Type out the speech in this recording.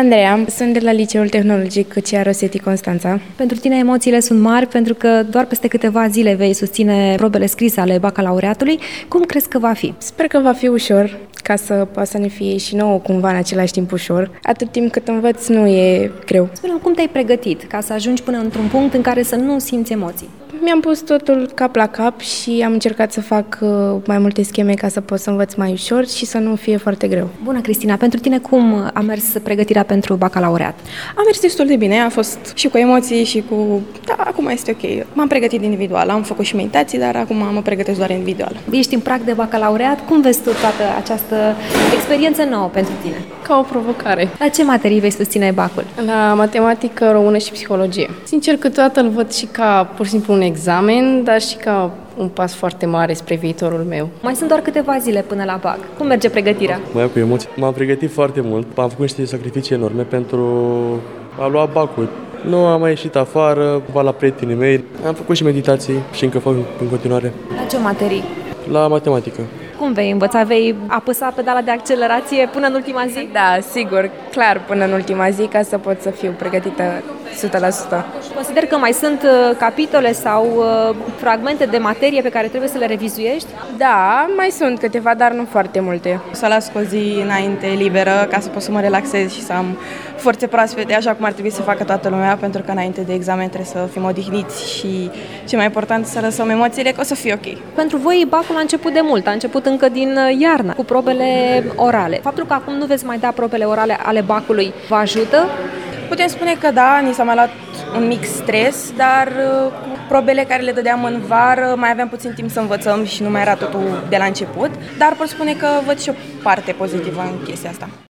Andreea, sunt de la Liceul Tehnologic C.A. Rosetti Constanța. Pentru tine emoțiile sunt mari pentru că doar peste câteva zile vei susține probele scrise ale bacalaureatului. Cum crezi că va fi? Sper că va fi ușor, ca să poată să ne fie și nouă cumva în același timp ușor. Atât timp cât învăț nu e greu. Spune-mi, cum te-ai pregătit ca să ajungi până într-un punct în care să nu simți emoții? Mi-am pus totul cap la cap și am încercat să fac mai multe scheme ca să pot să învăț mai ușor și să nu fie foarte greu. Bună, Cristina! Pentru tine cum a mers pregătirea pentru bacalaureat? A mers destul de bine, a fost și cu emoții și cu... Da, acum este ok. M-am pregătit individual, am făcut și meditații, dar acum mă pregătesc doar individual. Ești în prag de bacalaureat, cum vezi tu toată această experiență nouă pentru tine? Ca o provocare. La ce materii vei susține bacul? La matematică, română și psihologie. Sincer, câteodată îl văd și ca pur și simplu un examen, dar și ca un pas foarte mare spre viitorul meu. Mai sunt doar câteva zile până la bac. Cum merge pregătirea? Mai cu emoții. M-am pregătit foarte mult. Am făcut niște sacrificii enorme pentru a lua bacul. Nu am mai ieșit afară, la prietenii mei. Am făcut și meditații și încă fac în continuare. La ce materii? La matematică. Cum vei învăța? Vei apăsa pedala de accelerație până în ultima zi? Da, sigur, clar, până în ultima zi, ca să pot să fiu pregătită 100%. Consider că mai sunt capitole sau fragmente de materie pe care trebuie să le revizuiești? Da, mai sunt câteva, dar nu foarte multe. Să las o zi înainte liberă ca să pot să mă relaxez și să am forțe proaspete, așa cum ar trebui să facă toată lumea, pentru că înainte de examen trebuie să fim odihniți și ce mai important să lăsăm emoțiile, că o să fie ok. Pentru voi bacul a început de mult, a început încă din iarnă, cu probele orale. Faptul că acum nu veți mai da probele orale ale bacului vă ajută? Putem spune că da, ni s-a mai luat un mic stres, dar cu probele care le dădeam în vară mai aveam puțin timp să învățăm și nu mai era totul de la început, dar pot spune că văd și o parte pozitivă în chestia asta.